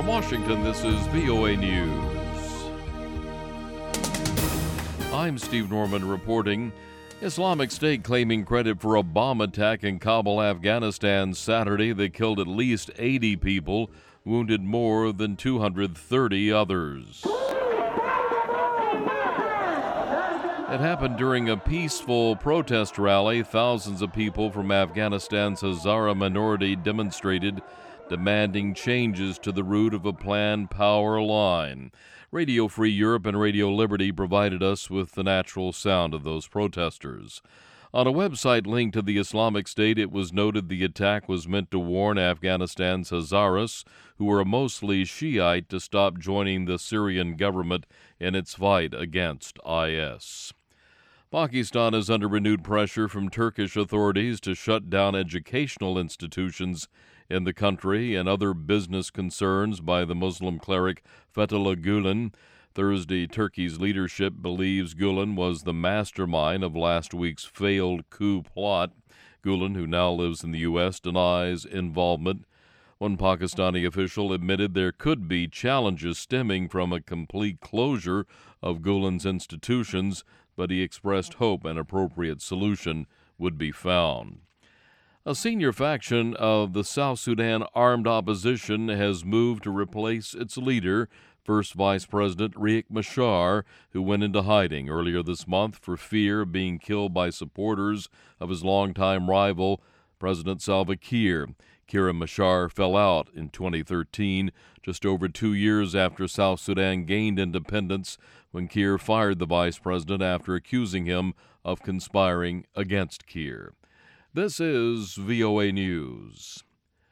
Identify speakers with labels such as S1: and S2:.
S1: From Washington, this is VOA News. I'm Steve Norman reporting. Islamic State claiming credit for a bomb attack in Kabul, Afghanistan Saturday that killed at least 80 people, wounded more than 230 others. It happened during a peaceful protest rally. Thousands of people from Afghanistan's Hazara minority demonstrated, demanding changes to the route of a planned power line. Radio Free Europe and Radio Liberty provided us with the natural sound of those protesters. On a website linked to the Islamic State, it was noted the attack was meant to warn Afghanistan's Hazaras, who are mostly Shiite, to stop joining the Syrian government in its fight against IS. Pakistan is under renewed pressure from Turkish authorities to shut down educational institutions in the country and other business concerns by the Muslim cleric Fethullah Gulen. Thursday, Turkey's leadership believes Gulen was the mastermind of last week's failed coup plot. Gulen, who now lives in the U.S., denies involvement. One Pakistani official admitted there could be challenges stemming from a complete closure of Gulen's institutions, but he expressed hope an appropriate solution would be found. A senior faction of the South Sudan armed opposition has moved to replace its leader, First Vice President Riek Machar, who went into hiding earlier this month for fear of being killed by supporters of his longtime rival, President Salva Kiir. Kiir and Machar fell out in 2013, just over 2 years after South Sudan gained independence, when Kiir fired the vice president after accusing him of conspiring against Kiir. This is VOA News.